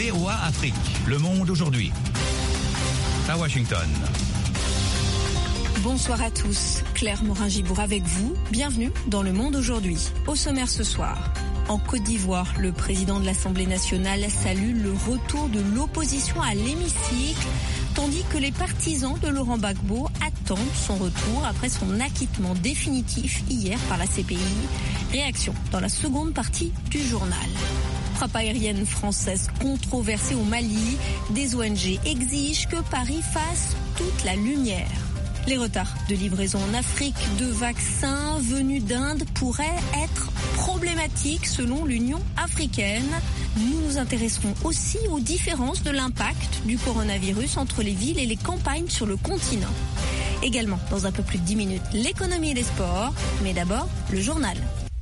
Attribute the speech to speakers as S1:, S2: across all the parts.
S1: VOA Afrique, le monde aujourd'hui. À Washington.
S2: Bonsoir à tous, Claire Morin-Gibour avec vous. Bienvenue dans Le Monde aujourd'hui. Au sommaire ce soir. En Côte d'Ivoire, le président de l'Assemblée nationale salue le retour de l'opposition à l'hémicycle, tandis que les partisans de Laurent Gbagbo attendent son retour après son acquittement définitif hier par la CPI. Réaction dans la seconde partie du journal. Frappe aérienne française controversée au Mali. Des ONG exigent que Paris fasse toute la lumière. Les retards de livraison en Afrique de vaccins venus d'Inde pourraient être problématiques selon l'Union africaine. Nous nous intéresserons aussi aux différences de l'impact du coronavirus entre les villes et les campagnes sur le continent. Également, dans un peu plus de 10 minutes, l'économie et les sports. Mais d'abord, le journal.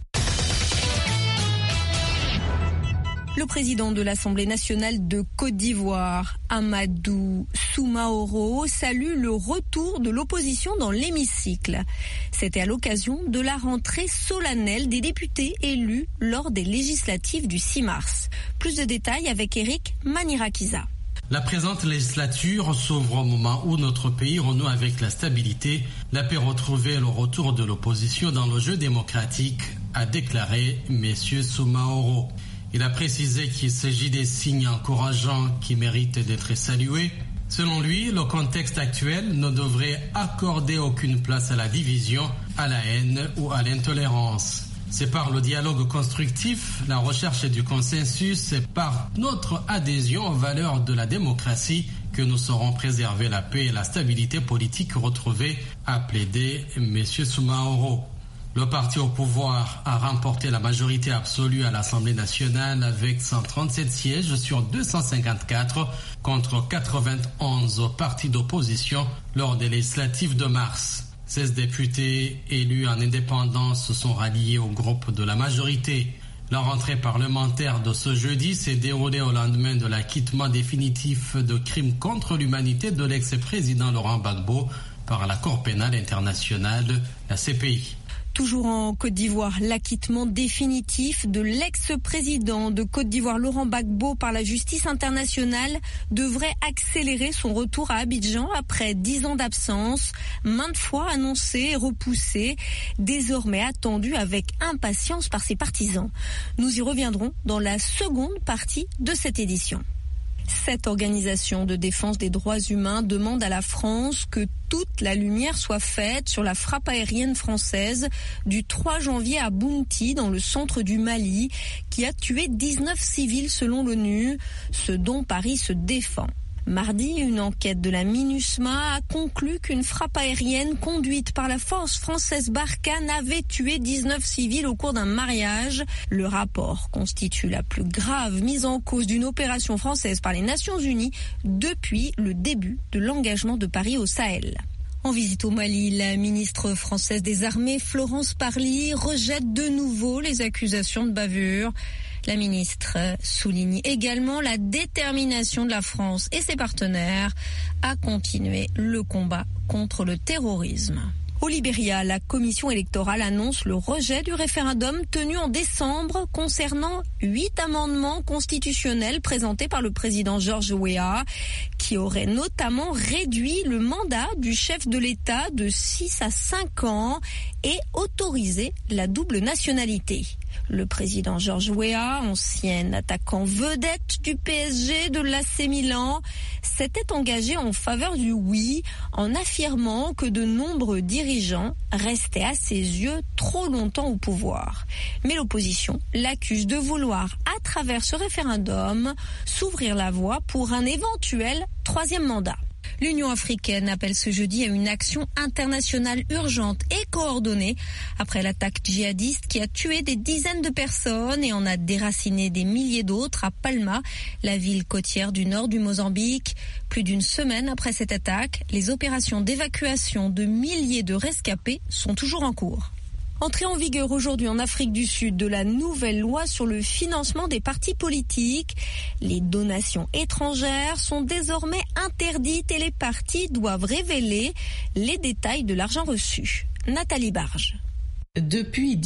S2: Le président de l'Assemblée nationale de Côte d'Ivoire, Amadou Soumaoro, salue le retour de l'opposition dans l'hémicycle. C'était à l'occasion de la rentrée solennelle des députés élus lors des législatives du 6 mars. Plus de détails avec Eric Manirakiza.
S3: La présente législature s'ouvre au moment où notre pays renoue avec la stabilité, la paix retrouvée et le retour de l'opposition dans le jeu démocratique, a déclaré M. Soumaoro. Il a précisé qu'il s'agit des signes encourageants qui méritent d'être salués. Selon lui, le contexte actuel ne devrait accorder aucune place à la division, à la haine ou à l'intolérance. C'est par le dialogue constructif, la recherche du consensus et par notre adhésion aux valeurs de la démocratie que nous saurons préserver la paix et la stabilité politique retrouvée, a plaidé M. Soumaoro. Le parti au pouvoir a remporté la majorité absolue à l'Assemblée nationale avec 137 sièges sur 254 contre 91 au parti d'opposition lors des législatives de mars. 16 députés élus en indépendance se sont ralliés au groupe de la majorité. La rentrée parlementaire de ce jeudi s'est déroulée au lendemain de l'acquittement définitif de crimes contre l'humanité de l'ex-président Laurent Gbagbo par la Cour pénale internationale, la CPI.
S2: Toujours en Côte d'Ivoire, l'acquittement définitif de l'ex-président de Côte d'Ivoire, Laurent Gbagbo, par la justice internationale devrait accélérer son retour à Abidjan après 10 ans d'absence, maintes fois annoncé et repoussé, désormais attendu avec impatience par ses partisans. Nous y reviendrons dans la seconde partie de cette édition. Cette organisation de défense des droits humains demande à la France que toute la lumière soit faite sur la frappe aérienne française du 3 janvier à Bounti, dans le centre du Mali, qui a tué 19 civils selon l'ONU, ce dont Paris se défend. Mardi, une enquête de la MINUSMA a conclu qu'une frappe aérienne conduite par la force française Barkhane avait tué 19 civils au cours d'un mariage. Le rapport constitue la plus grave mise en cause d'une opération française par les Nations Unies depuis le début de l'engagement de Paris au Sahel. En visite au Mali, la ministre française des Armées, Florence Parly, rejette de nouveau les accusations de bavure. La ministre souligne également la détermination de la France et ses partenaires à continuer le combat contre le terrorisme. Au Libéria, la commission électorale annonce le rejet du référendum tenu en décembre concernant 8 amendements constitutionnels présentés par le président George Weah, qui auraient notamment réduit le mandat du chef de l'État de 6 à 5 ans et autorisé la double nationalité. Le président George Weah, ancien attaquant vedette du PSG de l'AC Milan, s'était engagé en faveur du oui en affirmant que de nombreux dirigeants restaient à ses yeux trop longtemps au pouvoir. Mais l'opposition l'accuse de vouloir, à travers ce référendum, s'ouvrir la voie pour un éventuel 3e mandat. L'Union africaine appelle ce jeudi à une action internationale urgente et coordonnée après l'attaque djihadiste qui a tué des dizaines de personnes et en a déraciné des milliers d'autres à Palma, la ville côtière du nord du Mozambique. Plus d'une semaine après cette attaque, les opérations d'évacuation de milliers de rescapés sont toujours en cours. Entrée en vigueur aujourd'hui en Afrique du Sud de la nouvelle loi sur le financement des partis politiques. Les donations étrangères sont désormais interdites et les partis doivent révéler les détails de l'argent reçu. Nathalie Barge.
S4: Depuis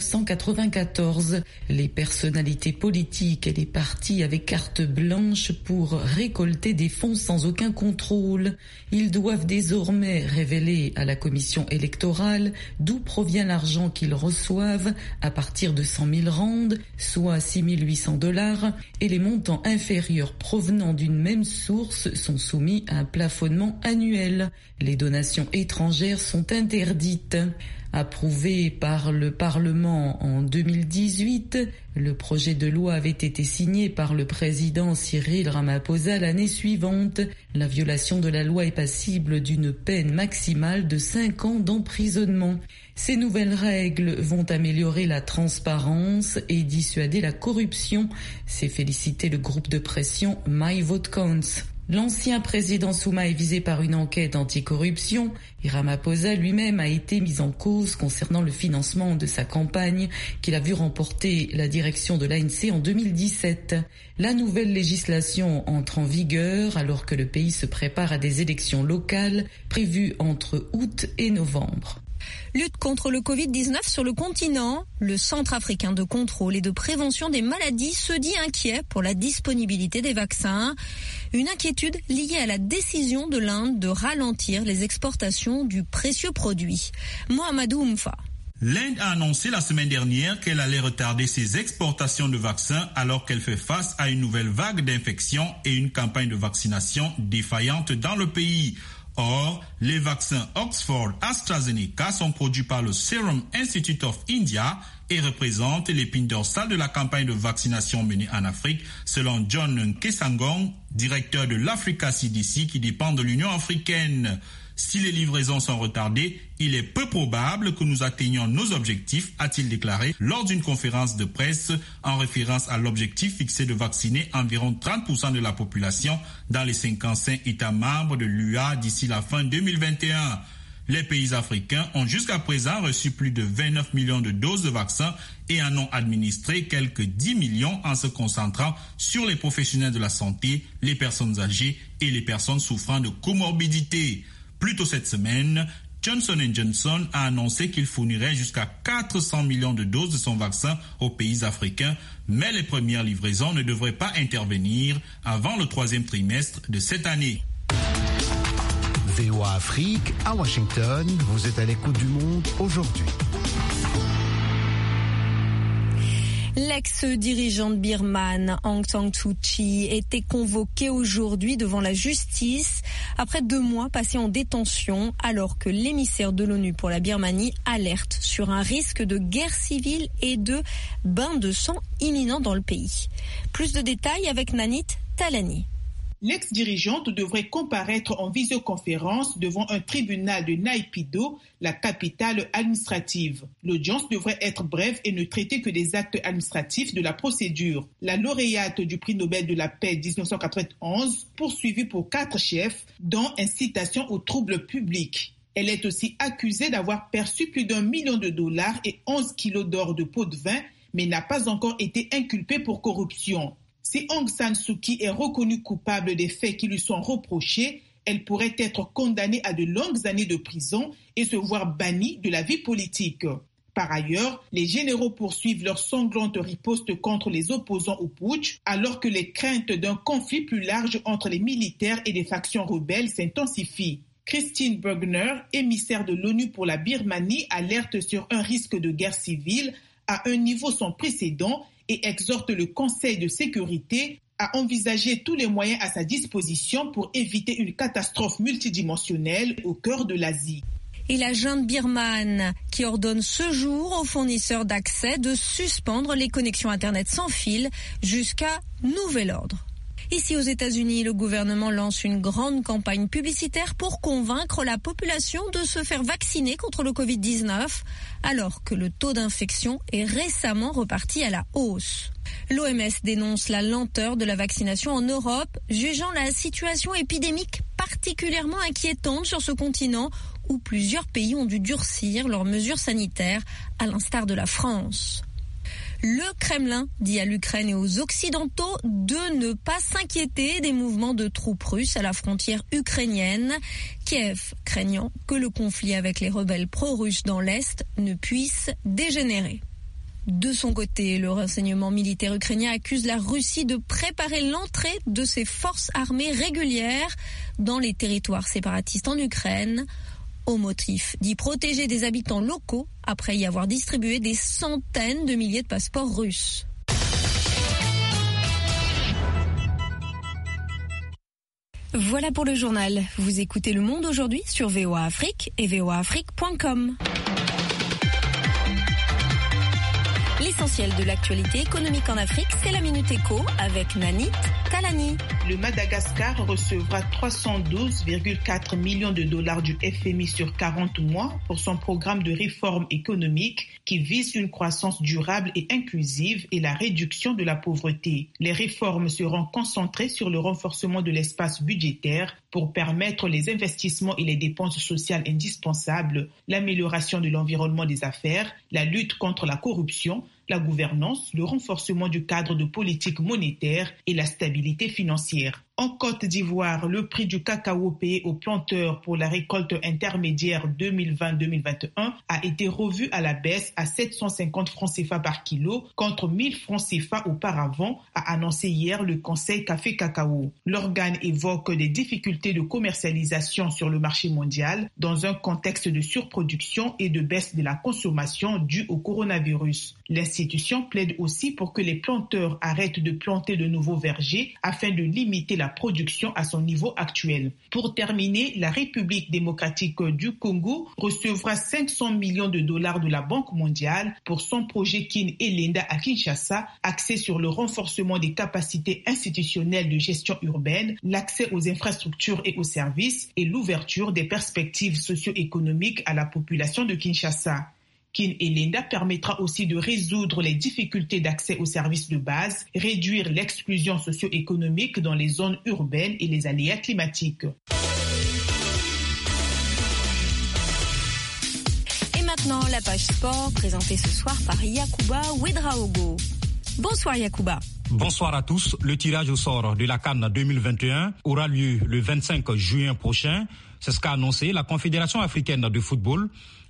S4: 1994, les personnalités politiques et les partis avaient carte blanche pour récolter des fonds sans aucun contrôle. Ils doivent désormais révéler à la commission électorale d'où provient l'argent qu'ils reçoivent à partir de 100 000 rands, soit $6 800, et les montants inférieurs provenant d'une même source sont soumis à un plafonnement annuel. Les donations étrangères sont interdites. Approuvé par le Parlement en 2018, le projet de loi avait été signé par le président Cyril Ramaphosa l'année suivante. La violation de la loi est passible d'une peine maximale de 5 ans d'emprisonnement. Ces nouvelles règles vont améliorer la transparence et dissuader la corruption, s'est félicité le groupe de pression My Vote Counts. L'ancien président Zuma est visé par une enquête anticorruption et Ramaphosa lui-même a été mis en cause concernant le financement de sa campagne qu'il a vu remporter la direction de l'ANC en 2017. La nouvelle législation entre en vigueur alors que le pays se prépare à des élections locales prévues entre août et novembre.
S2: Lutte contre le Covid-19 sur le continent. Le Centre africain de contrôle et de prévention des maladies se dit inquiet pour la disponibilité des vaccins. Une inquiétude liée à la décision de l'Inde de ralentir les exportations du précieux produit. Mohamedou Oumfa.
S5: L'Inde a annoncé la semaine dernière qu'elle allait retarder ses exportations de vaccins alors qu'elle fait face à une nouvelle vague d'infections et une campagne de vaccination défaillante dans le pays. Or, les vaccins Oxford-AstraZeneca sont produits par le Serum Institute of India et représentent l'épine dorsale de la campagne de vaccination menée en Afrique, selon John Nkesangong, directeur de l'Africa CDC qui dépend de l'Union africaine. Si les livraisons sont retardées, il est peu probable que nous atteignions nos objectifs, a-t-il déclaré lors d'une conférence de presse en référence à l'objectif fixé de vacciner environ 30% de la population dans les 55 États membres de l'UA d'ici la fin 2021. Les pays africains ont jusqu'à présent reçu plus de 29 millions de doses de vaccins et en ont administré quelques 10 millions en se concentrant sur les professionnels de la santé, les personnes âgées et les personnes souffrant de comorbidités. Plus tôt cette semaine, Johnson & Johnson a annoncé qu'il fournirait jusqu'à 400 millions de doses de son vaccin aux pays africains, mais les premières livraisons ne devraient pas intervenir avant le 3e trimestre de cette année.
S6: VOA Afrique, à Washington, vous êtes à l'écoute du monde aujourd'hui.
S2: L'ex-dirigeante birmane Aung San Suu Kyi était convoquée aujourd'hui devant la justice après 2 mois passés en détention alors que l'émissaire de l'ONU pour la Birmanie alerte sur un risque de guerre civile et de bain de sang imminent dans le pays. Plus de détails avec Nanit Talani.
S7: L'ex-dirigeante devrait comparaître en visioconférence devant un tribunal de Naypyidaw, la capitale administrative. L'audience devrait être brève et ne traiter que des actes administratifs de la procédure. La lauréate du prix Nobel de la paix 1991, poursuivie pour 4 chefs, dont incitation aux troubles publics. Elle est aussi accusée d'avoir perçu plus d'$1 million et 11 kilos d'or de pot de vin, mais n'a pas encore été inculpée pour corruption. Si Aung San Suu Kyi est reconnue coupable des faits qui lui sont reprochés, elle pourrait être condamnée à de longues années de prison et se voir bannie de la vie politique. Par ailleurs, les généraux poursuivent leur sanglante riposte contre les opposants au putsch, alors que les craintes d'un conflit plus large entre les militaires et les factions rebelles s'intensifient. Christine Burgener, émissaire de l'ONU pour la Birmanie, alerte sur un risque de guerre civile à un niveau sans précédent et exhorte le Conseil de sécurité à envisager tous les moyens à sa disposition pour éviter une catastrophe multidimensionnelle au cœur de l'Asie.
S2: Et la junte birmane qui ordonne ce jour aux fournisseurs d'accès de suspendre les connexions Internet sans fil jusqu'à nouvel ordre. Ici aux États-Unis, le gouvernement lance une grande campagne publicitaire pour convaincre la population de se faire vacciner contre le Covid-19, alors que le taux d'infection est récemment reparti à la hausse. L'OMS dénonce la lenteur de la vaccination en Europe, jugeant la situation épidémique particulièrement inquiétante sur ce continent où plusieurs pays ont dû durcir leurs mesures sanitaires, à l'instar de la France. Le Kremlin dit à l'Ukraine et aux Occidentaux de ne pas s'inquiéter des mouvements de troupes russes à la frontière ukrainienne. Kiev craignant que le conflit avec les rebelles pro-russes dans l'Est ne puisse dégénérer. De son côté, le renseignement militaire ukrainien accuse la Russie de préparer l'entrée de ses forces armées régulières dans les territoires séparatistes en Ukraine, au motif d'y protéger des habitants locaux après y avoir distribué des centaines de milliers de passeports russes. Voilà pour le journal. Vous écoutez Le Monde aujourd'hui sur VOA Afrique et voaafrique.com. L'essentiel de l'actualité économique en Afrique, c'est la Minute Éco avec Nanit Talani.
S7: Le Madagascar recevra 312,4 millions de dollars du FMI sur 40 mois pour son programme de réforme économique qui vise une croissance durable et inclusive et la réduction de la pauvreté. Les réformes seront concentrées sur le renforcement de l'espace budgétaire pour permettre les investissements et les dépenses sociales indispensables, l'amélioration de l'environnement des affaires, la lutte contre la corruption, la gouvernance, le renforcement du cadre de politique monétaire et la stabilité financière. En Côte d'Ivoire, le prix du cacao payé aux planteurs pour la récolte intermédiaire 2020-2021 a été revu à la baisse à 750 francs CFA par kilo contre 1000 francs CFA auparavant, a annoncé hier le Conseil Café Cacao. L'organe évoque des difficultés de commercialisation sur le marché mondial dans un contexte de surproduction et de baisse de la consommation due au coronavirus. L'institution plaide aussi pour que les planteurs arrêtent de planter de nouveaux vergers afin de limiter la production à son niveau actuel. Pour terminer, la République démocratique du Congo recevra 500 millions de dollars de la Banque mondiale pour son projet Kin Elenda à Kinshasa, axé sur le renforcement des capacités institutionnelles de gestion urbaine, l'accès aux infrastructures et aux services et l'ouverture des perspectives socio-économiques à la population de Kinshasa. Kin Elenda permettra aussi de résoudre les difficultés d'accès aux services de base, réduire l'exclusion socio-économique dans les zones urbaines et les aléas climatiques.
S2: Et maintenant, la page sport présentée ce soir par Yacouba Ouedraogo. Bonsoir Yacouba.
S8: Bonsoir à tous. Le tirage au sort de la CAN 2021 aura lieu le 25 juin prochain. C'est ce qu'a annoncé la Confédération africaine de football.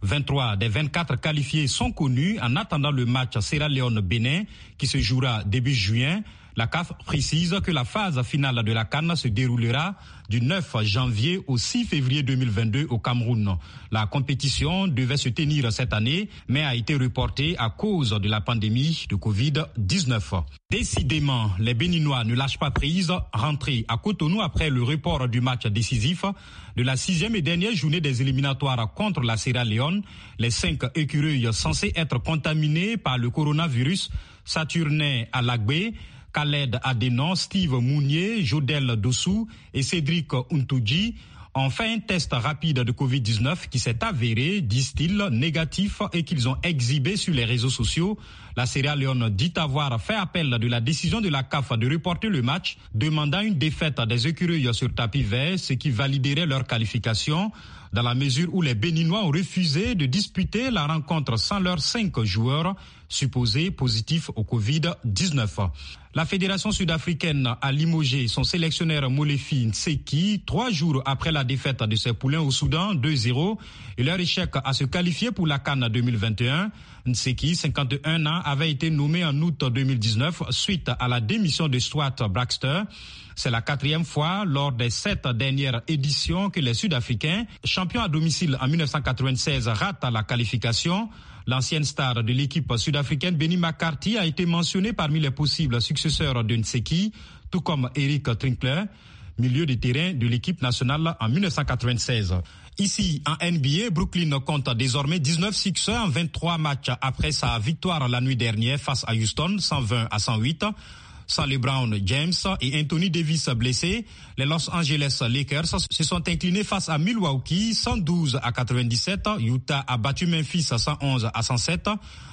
S8: 23 des 24 qualifiés sont connus en attendant le match Sierra Leone-Bénin qui se jouera début juin. La CAF précise que la phase finale de la CAN se déroulera du 9 janvier au 6 février 2022 au Cameroun. La compétition devait se tenir cette année, mais a été reportée à cause de la pandémie de Covid-19. Décidément, les Béninois ne lâchent pas prise, rentrés à Cotonou après le report du match décisif de la 6e et dernière journée des éliminatoires contre la Sierra Leone. Les 5 écureuils censés être contaminés par le coronavirus Saturnin Alagbe, Khaled Adenon, Steve Mounier, Jodel Dossou et Cédric Untouji ont fait un test rapide de Covid-19 qui s'est avéré, disent-ils, négatif et qu'ils ont exhibé sur les réseaux sociaux. La Sierra Leone dit avoir fait appel de la décision de la CAF de reporter le match, demandant une défaite des écureuils sur tapis vert, ce qui validerait leur qualification, dans la mesure où les Béninois ont refusé de disputer la rencontre sans leurs 5 joueurs supposés positifs au Covid-19. La Fédération sud-africaine a limogé son sélectionneur Molefi Nseki 3 jours après la défaite de ses poulains au Soudan 2-0 et leur échec à se qualifier pour la CAN 2021. Nseki, 51 ans, avait été nommé en août 2019 suite à la démission de Stuart Baxter. C'est la 4e fois lors des 7 dernières éditions que les Sud-Africains, champions à domicile en 1996, ratent la qualification. L'ancienne star de l'équipe sud-africaine Benny McCarthy a été mentionné parmi les possibles successeurs de Nseki, tout comme Eric Trinkler, milieu de terrain de l'équipe nationale en 1996. Ici, en NBA, Brooklyn compte désormais 19 succès en 23 matchs après sa victoire la nuit dernière face à Houston, 120-108. Sans LeBron James et Anthony Davis blessés, les Los Angeles Lakers se sont inclinés face à Milwaukee 112-97. Utah a battu Memphis 111-107.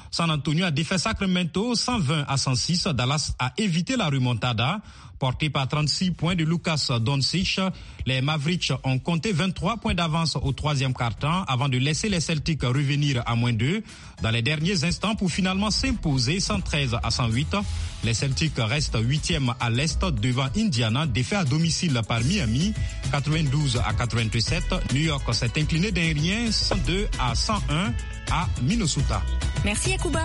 S8: San Antonio a défait Sacramento 120-106. Dallas a évité la remontada. Porté par 36 points de Lucas Doncic, les Mavericks ont compté 23 points d'avance au troisième quart-temps avant de laisser les Celtics revenir à -2 dans les derniers instants pour finalement s'imposer 113-108. Les Celtics restent 8e à l'Est devant Indiana, défait à domicile par Miami, 92-87. New York s'est incliné d'un rien, 102-101 à Minnesota.
S2: Merci Yacouba.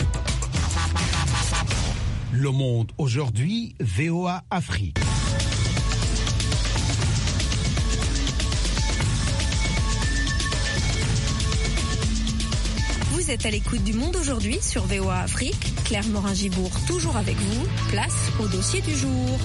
S6: Le Monde aujourd'hui, VOA Afrique.
S2: Vous êtes à l'écoute du Monde aujourd'hui sur VOA Afrique. Claire Morin-Gibourg toujours avec vous. Place au dossier du jour.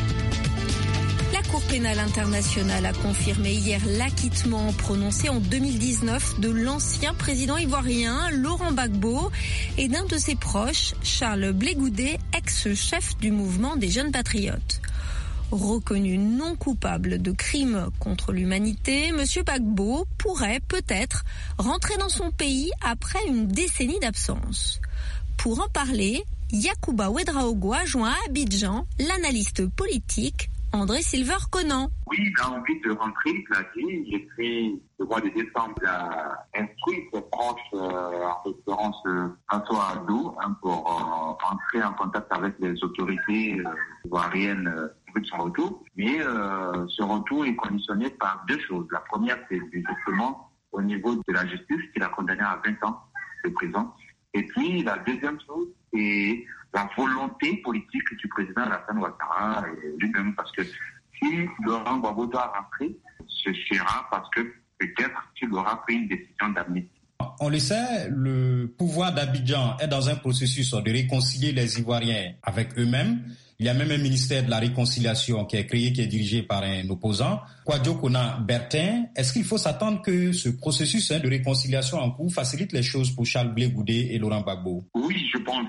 S2: La Cour pénale internationale a confirmé hier l'acquittement prononcé en 2019 de l'ancien président ivoirien Laurent Gbagbo et d'un de ses proches, Charles Blé Goudé, ex-chef du mouvement des Jeunes Patriotes. Reconnu non coupable de crimes contre l'humanité, M. Gbagbo pourrait peut-être rentrer dans son pays après une décennie d'absence. Pour en parler, Yacouba Ouedraogo a joint à Abidjan l'analyste politique André Silver-Conan.
S9: Oui, il a envie de rentrer, il l'a dit. J'ai pris le mois de décembre, il a instruit ses proches, en l'occurrence François Adou, pour entrer en contact avec les autorités ivoiriennes de son retour. Mais ce retour est conditionné par deux choses. La première, c'est justement au niveau de la justice, qui l'a condamné à 20 ans de prison. Et puis la deuxième chose, c'est la volonté politique du président Alassane Ouattara lui-même, parce que si Laurent Gbagbo doit rentrer, ce sera parce que peut-être qu'il aura pris une décision d'amnistie.
S8: On le sait, le pouvoir d'Abidjan est dans un processus de réconcilier les Ivoiriens avec eux-mêmes. Il y a même un ministère de la réconciliation qui est créé, qui est dirigé par un opposant, Kwadjo Kona Bertin. Est-ce qu'il faut s'attendre que ce processus de réconciliation en cours facilite les choses pour Charles Blé Goudé et Laurent Gbagbo?
S9: Oui, je pense.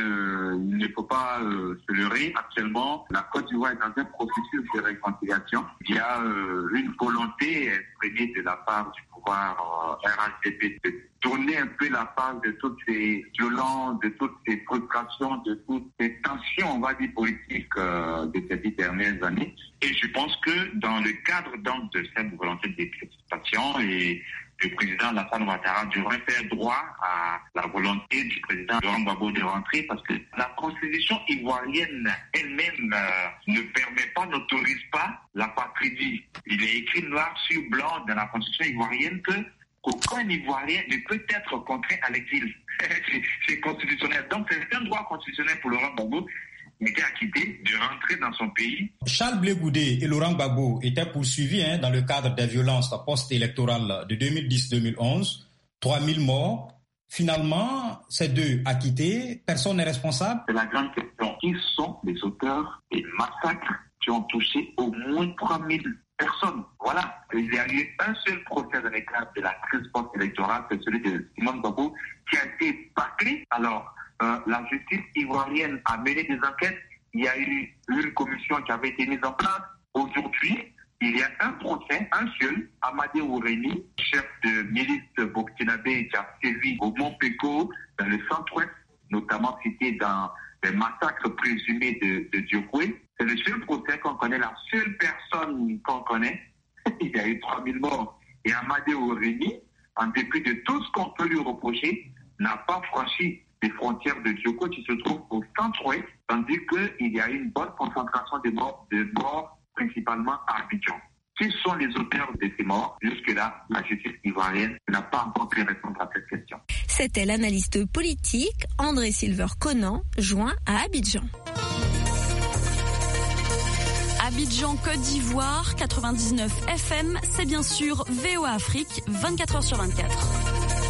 S9: Il ne faut pas se leurrer. Actuellement, la Côte d'Ivoire est dans un processus de réconciliation. Il y a une volonté exprimée de la part du pouvoir RHDP de tourner un peu la page de toutes ces violences, de toutes ces frustrations, de toutes ces tensions, on va dire, politiques de ces 10 dernières années. Et je pense que dans le cadre donc de cette volonté de décrispation, et le président Alassane Ouattara devrait faire droit à la volonté du président Laurent Gbagbo de rentrer, parce que la constitution ivoirienne elle-même ne permet pas, n'autorise pas l'apatridie. Il est écrit noir sur blanc dans la constitution ivoirienne qu'aucun Ivoirien ne peut être contraint à l'exil. C'est constitutionnel. Donc c'est un droit constitutionnel pour Laurent Gbagbo, il était acquitté de rentrer dans son pays.
S8: Charles Blé Goudé et Laurent Gbagbo étaient poursuivis dans le cadre des violences post-électorales de 2010-2011. 3000 morts. Finalement, ces deux acquittés, personne n'est responsable.
S9: C'est la grande question. Qui sont les auteurs des massacres qui ont touché au moins 3000 personnes? Voilà. Il y a eu un seul procès dans le cadre de la crise post-électorale, c'est celui de Simone Gbagbo, qui a été bâclé. Alors, la justice ivoirienne a mené des enquêtes. Il y a eu une commission qui avait été mise en place. Aujourd'hui, il y a un procès, un seul, Amadé Ouréni, chef de milice burkinabé qui a sévi au Mont-Péco, dans le centre-ouest, notamment cité dans les massacres présumés de Diokwe. C'est le seul procès qu'on connaît, la seule personne qu'on connaît. Il y a eu 3000 morts. Et Amadé Ouréni, en dépit de tout ce qu'on peut lui reprocher, n'a pas franchi les frontières de Dioko qui se trouvent au centre-ouest, tandis qu'il y a une bonne concentration de morts principalement à Abidjan. Qui sont les auteurs de ces morts? Jusque-là, la justice ivoirienne n'a pas encore pu répondre à cette question.
S2: C'était l'analyste politique André Silver-Conan, joint à Abidjan.
S10: Abidjan, Côte d'Ivoire, 99 FM, c'est bien sûr VOA Afrique, 24h/24.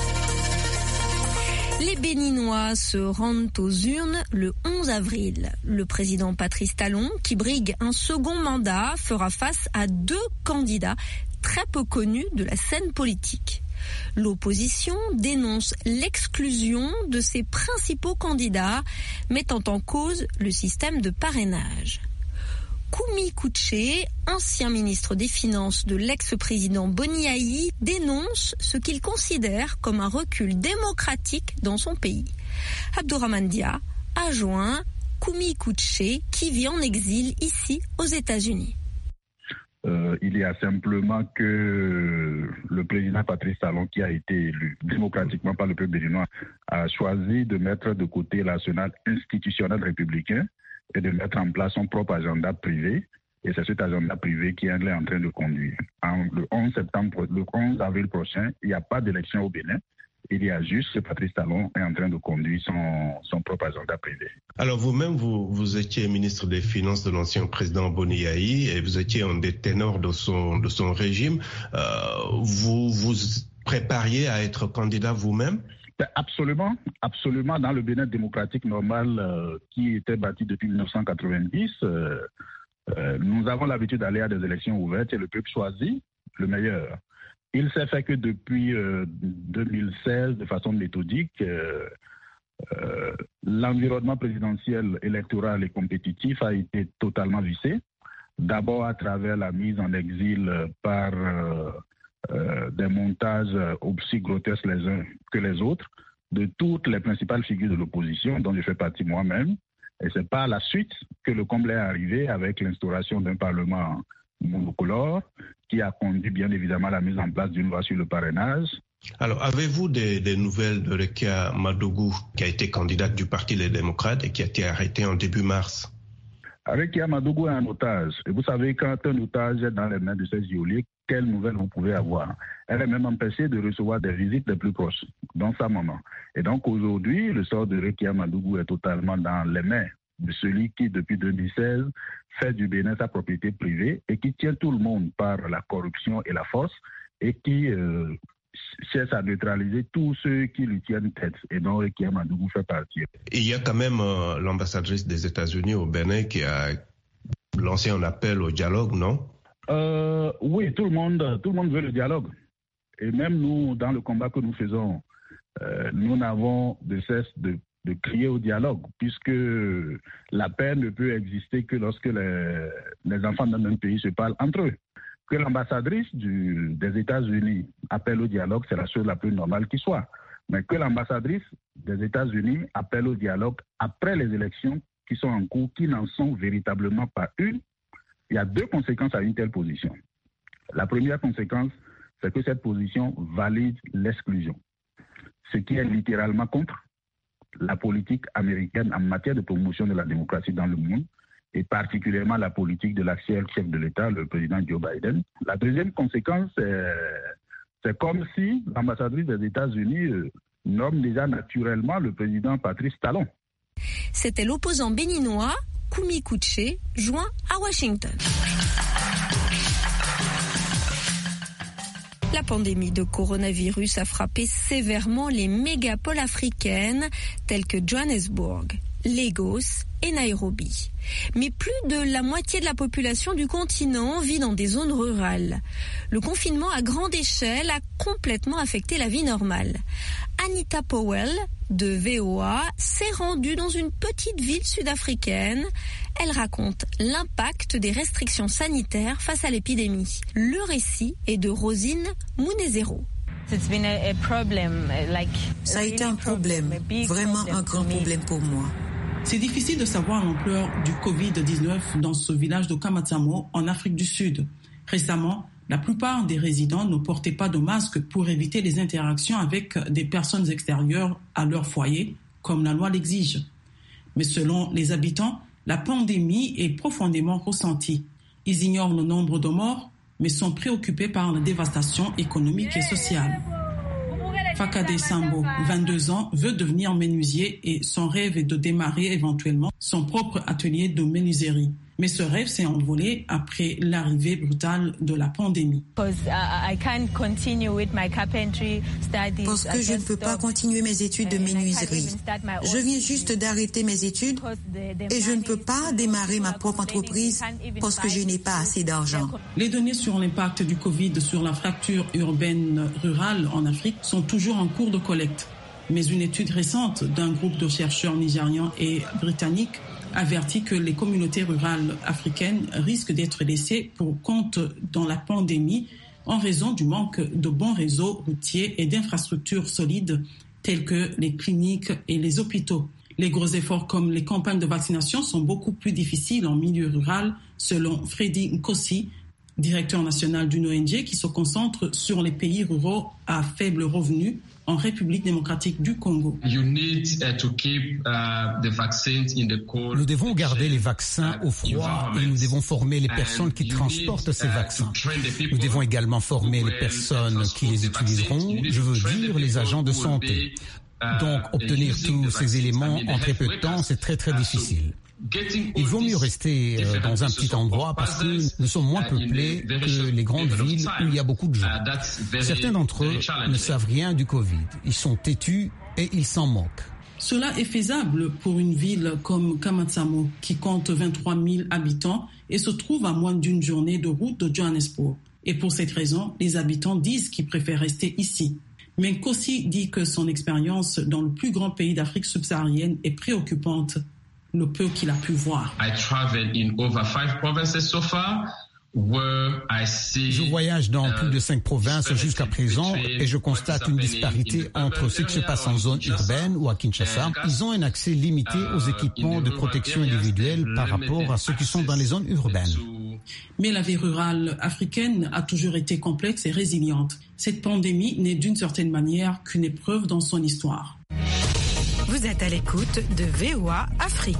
S2: Les Béninois se rendent aux urnes le 11 avril. Le président Patrice Talon, qui brigue un second mandat, fera face à deux candidats très peu connus de la scène politique. L'opposition dénonce l'exclusion de ses principaux candidats, mettant en cause le système de parrainage. Koumi Kouché, ancien ministre des Finances de l'ex-président Boni Yayi, dénonce ce qu'il considère comme un recul démocratique dans son pays. Abdourahmane Dia a joint Koumi Kouché qui vit en exil ici aux États-Unis.
S11: Il y a simplement que le président Patrice Talon, qui a été élu démocratiquement par le peuple béninois, a choisi de mettre de côté l'arsenal institutionnel républicain et de mettre en place son propre agenda privé. Et c'est cet agenda privé qui est en train de conduire. Le 11 avril prochain, il n'y a pas d'élection au Bénin. Il y a juste que Patrice Talon est en train de conduire son propre agenda privé.
S12: Alors vous-même, vous étiez ministre des Finances de l'ancien président Boni Yayi et vous étiez un des ténors de son régime. Vous vous prépariez à être candidat vous-même?
S11: Absolument. Dans le Bénin démocratique normal qui était bâti depuis 1990, nous avons l'habitude d'aller à des élections ouvertes et le peuple choisit le meilleur. Il s'est fait que depuis 2016, de façon méthodique, l'environnement présidentiel, électoral et compétitif a été totalement vissé. D'abord à travers la mise en exil par des montages aussi grotesques les uns que les autres de toutes les principales figures de l'opposition, dont je fais partie moi-même. Et c'est par la suite que le comble est arrivé avec l'instauration d'un parlement monocolore qui a conduit bien évidemment à la mise en place d'une loi sur le parrainage.
S12: Alors, avez-vous des nouvelles de Rekia Madougou, qui a été candidate du Parti Les Démocrates et qui a été arrêtée en début mars?
S11: Rekia Madougou est un otage. Et vous savez, quand un otage est dans les mains de ces geôliers, quelles nouvelles vous pouvez avoir? Elle est même empêchée de recevoir des visites les plus proches, dont sa maman. Et donc aujourd'hui, le sort de Rekia Madougou est totalement dans les mains de celui qui, depuis 2016, fait du Bénin sa propriété privée et qui tient tout le monde par la corruption et la force et qui cherche à neutraliser tous ceux qui lui tiennent tête et dont Rekia Madougou fait partie.
S12: Il y a quand même l'ambassadrice des États-Unis au Bénin qui a lancé un appel au dialogue, non?
S11: Oui, tout le monde veut le dialogue. Et même nous, dans le combat que nous faisons, nous n'avons de cesse de crier au dialogue, puisque la paix ne peut exister que lorsque les enfants d'un même pays se parlent entre eux. Que l'ambassadrice des États-Unis appelle au dialogue, c'est la chose la plus normale qui soit. Mais que l'ambassadrice des États-Unis appelle au dialogue après les élections qui sont en cours, qui n'en sont véritablement pas une, il y a deux conséquences à une telle position. La première conséquence, c'est que cette position valide l'exclusion, ce qui est littéralement contre la politique américaine en matière de promotion de la démocratie dans le monde, et particulièrement la politique de l'actuel chef de l'État, le président Joe Biden. La deuxième conséquence, c'est comme si l'ambassadrice des États-Unis nomme déjà naturellement le président Patrice Talon.
S2: C'était l'opposant béninois Koumi Kouché, joint à Washington. La pandémie de coronavirus a frappé sévèrement les mégapoles africaines telles que Johannesburg, Lagos et Nairobi. Mais plus de la moitié de la population du continent vit dans des zones rurales. Le confinement à grande échelle a complètement affecté la vie normale. Anita Powell, de VOA, s'est rendue dans une petite ville sud-africaine. Elle raconte l'impact des restrictions sanitaires face à l'épidémie. Le récit est de Rosine Munezero.
S13: Ça a été un problème, vraiment un grand problème pour moi.
S14: C'est difficile de savoir l'ampleur du Covid-19 dans ce village de Kamatsamo, en Afrique du Sud. Récemment, la plupart des résidents ne portaient pas de masque pour éviter les interactions avec des personnes extérieures à leur foyer, comme la loi l'exige. Mais selon les habitants, la pandémie est profondément ressentie. Ils ignorent le nombre de morts, mais sont préoccupés par la dévastation économique et sociale. Fakade Sambo, 22 ans, veut devenir menuisier et son rêve est de démarrer éventuellement son propre atelier de menuiserie. Mais ce rêve s'est envolé après l'arrivée brutale de la pandémie.
S13: Parce que je ne peux pas continuer mes études de menuiserie. Je viens juste d'arrêter mes études et je ne peux pas démarrer ma propre entreprise parce que je n'ai pas assez d'argent.
S14: Les données sur l'impact du Covid sur la fracture urbaine rurale en Afrique sont toujours en cours de collecte. Mais une étude récente d'un groupe de chercheurs nigérians et britanniques avertit que les communautés rurales africaines risquent d'être laissées pour compte dans la pandémie en raison du manque de bons réseaux routiers et d'infrastructures solides tels que les cliniques et les hôpitaux. Les gros efforts comme les campagnes de vaccination sont beaucoup plus difficiles en milieu rural, selon Freddy Nkosi, directeur national d'une ONG qui se concentre sur les pays ruraux à faible revenu en République démocratique du Congo.
S15: Nous devons garder les vaccins au froid et nous devons former les personnes qui transportent ces vaccins. Nous devons également former les personnes qui les utiliseront, je veux dire les agents de santé. Donc, obtenir tous ces éléments en très peu de temps, c'est très très difficile. Il vaut mieux rester dans un petit endroit parce que nous sommes moins peuplés que les grandes villes où il y a beaucoup de gens. Certains d'entre eux ne savent rien du Covid. Ils sont têtus et ils s'en moquent.
S14: Cela est faisable pour une ville comme Kamatsamo qui compte 23 000 habitants et se trouve à moins d'une journée de route de Johannesburg. Et pour cette raison, les habitants disent qu'ils préfèrent rester ici. Mais Nkosi dit que son expérience dans le plus grand pays d'Afrique subsaharienne est préoccupante, le peu qu'il a pu voir.
S15: Je voyage dans plus de 5 provinces jusqu'à présent et je constate une disparité entre ce qui se passe en zone urbaine ou à Kinshasa. Ils ont un accès limité aux équipements de protection individuelle par rapport à ceux qui sont dans les zones urbaines.
S14: Mais la vie rurale africaine a toujours été complexe et résiliente. Cette pandémie n'est d'une certaine manière qu'une épreuve dans son histoire.
S16: Vous êtes à l'écoute de VOA Afrique.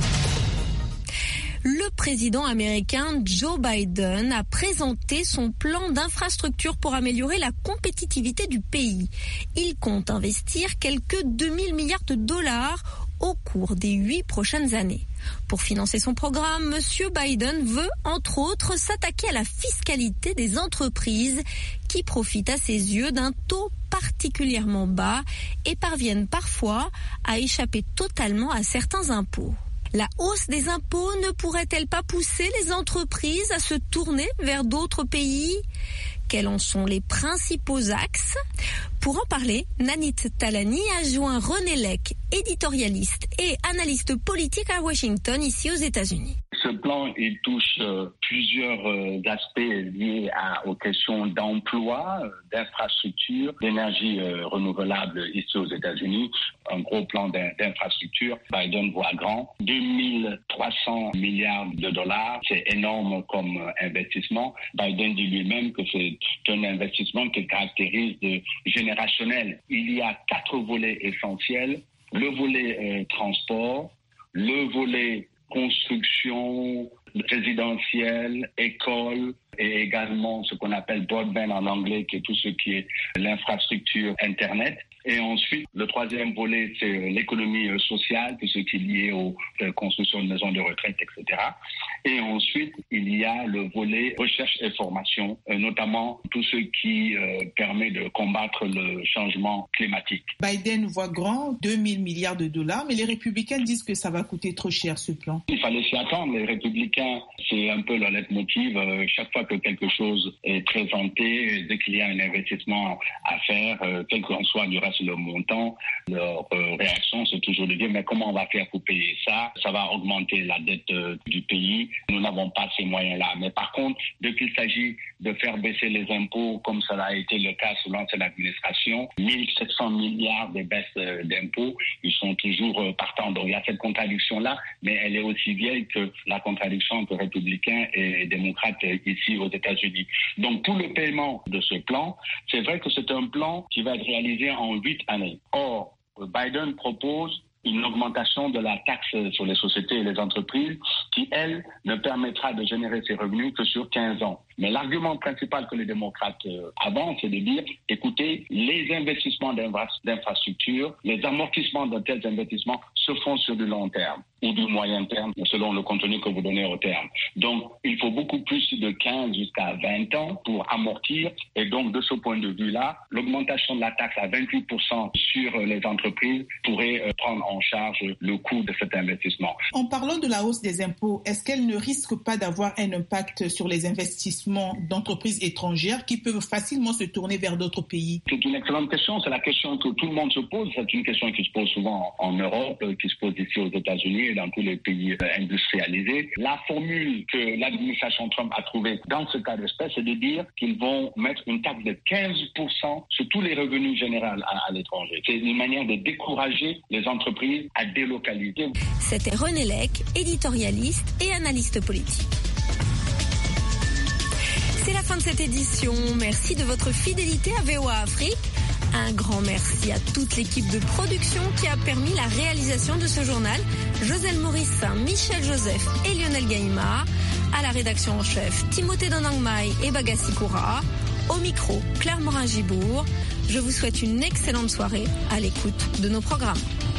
S2: Le président américain Joe Biden a présenté son plan d'infrastructure pour améliorer la compétitivité du pays. Il compte investir quelques 2000 milliards de dollars au cours des 8 prochaines années. Pour financer son programme, M. Biden veut, entre autres, s'attaquer à la fiscalité des entreprises qui profitent à ses yeux d'un taux particulièrement bas et parviennent parfois à échapper totalement à certains impôts. La hausse des impôts ne pourrait-elle pas pousser les entreprises à se tourner vers d'autres pays ? Quels en sont les principaux axes ? Pour en parler, Nanit Talani a joint René Lec, éditorialiste et analyste politique à Washington, ici aux États-Unis.
S17: Ce plan, il touche plusieurs aspects liés aux questions d'emploi, d'infrastructure, d'énergie renouvelable ici aux États-Unis. Un gros plan d'infrastructure. Biden voit grand. 2300 milliards de dollars, c'est énorme comme investissement. Biden dit lui-même que c'est un investissement qui caractérise de générationnel. Il y a 4 volets essentiels. Le volet transport, le volet construction résidentielle, école et également ce qu'on appelle broadband en anglais, qui est tout ce qui est l'infrastructure Internet. Et ensuite, le troisième volet, c'est l'économie sociale, tout ce qui est lié aux constructions de maisons de retraite, etc. Et ensuite, il y a le volet recherche et formation, notamment tout ce qui permet de combattre le changement climatique.
S7: Biden voit grand, 2000 milliards de dollars, mais les républicains disent que ça va coûter trop cher, ce plan.
S17: Il fallait s'y attendre. Les républicains, c'est un peu leur leitmotiv. Chaque fois que quelque chose est présenté, dès qu'il y a un investissement à faire, quel qu'en soit du reste le montant, leur réaction, c'est toujours de dire, mais comment on va faire pour payer ça ? Ça va augmenter la dette du pays. Nous n'avons pas ces moyens-là. Mais par contre, dès qu'il s'agit de faire baisser les impôts, comme ça a été le cas sous l'ancienne administration, 1700 milliards de baisses d'impôts, ils sont toujours partants. Donc il y a cette contradiction-là, mais elle est aussi vieille que la contradiction entre républicains et démocrates ici aux États-Unis. Donc tout le paiement de ce plan, c'est vrai que c'est un plan qui va être réalisé en 8 années. Or, Biden propose une augmentation de la taxe sur les sociétés et les entreprises qui, elle, ne permettra de générer ses revenus que sur 15 ans. Mais l'argument principal que les démocrates avancent, c'est de dire, écoutez, les investissements d'infrastructures, les amortissements de tels investissements se font sur du long terme ou du moyen terme, selon le contenu que vous donnez au terme. Donc, il faut beaucoup plus de 15 jusqu'à 20 ans pour amortir. Et donc, de ce point de vue-là, l'augmentation de la taxe à 28% sur les entreprises pourrait prendre en charge le coût de cet investissement.
S7: En parlant de la hausse des impôts, est-ce qu'elle ne risque pas d'avoir un impact sur les investissements d'entreprises étrangères qui peuvent facilement se tourner vers d'autres pays?
S17: C'est une excellente question. C'est la question que tout le monde se pose. C'est une question qui se pose souvent en Europe, qui se pose ici aux États-Unis. Et dans tous les pays industrialisés. La formule que l'administration Trump a trouvée dans ce cas d'espèce, c'est de dire qu'ils vont mettre une taxe de 15% sur tous les revenus généraux à l'étranger. C'est une manière de décourager les entreprises à délocaliser.
S2: C'était René Lec, éditorialiste et analyste politique. C'est la fin de cette édition. Merci de votre fidélité à VOA Afrique. Un grand merci à toute l'équipe de production qui a permis la réalisation de ce journal. Joselle Morissin, Michel Joseph et Lionel Gaïma. À la rédaction en chef, Timothée Donangmai et Bagassi Koura. Au micro, Claire Morin-Gibourg. Je vous souhaite une excellente soirée à l'écoute de nos programmes.